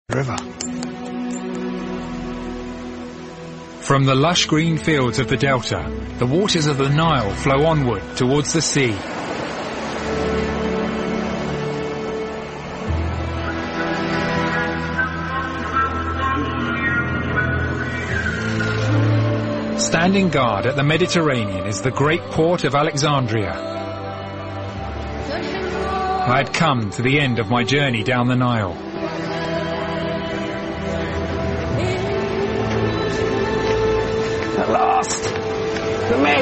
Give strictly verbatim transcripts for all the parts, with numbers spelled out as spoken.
River. From the lush green fields of the delta, the waters of the Nile flow onward towards the sea. Standing guard at the Mediterranean is the great port of Alexandria. I had come to the end of my journey down the Nile. At last! The Med!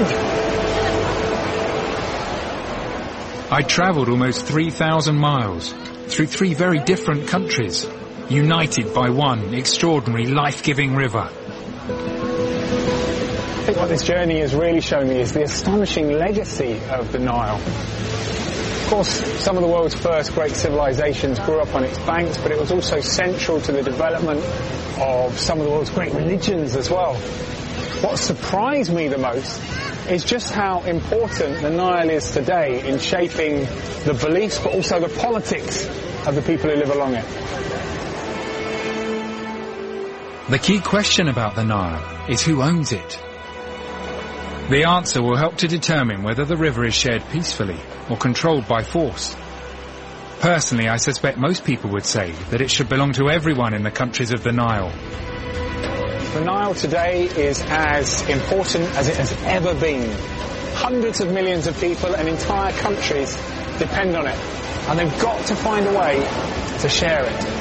I travelled almost three thousand miles through three very different countries, united by one extraordinary life-giving river. I think what this journey has really shown me is the astonishing legacy of the Nile. Of course, some of the world's first great civilizations grew up on its banks, but it was also central to the development of some of the world's great religions as well. What surprised me the most is just how important the Nile is today in shaping the beliefs, but also the politics of the people who live along it. The key question about the Nile is who owns it. The answer will help to determine whether the river is shared peacefully or controlled by force. Personally, I suspect most people would say that it should belong to everyone in the countries of the Nile. The Nile today is as important as it has ever been. Hundreds of millions of people and entire countries depend on it, and they've got to find a way to share it.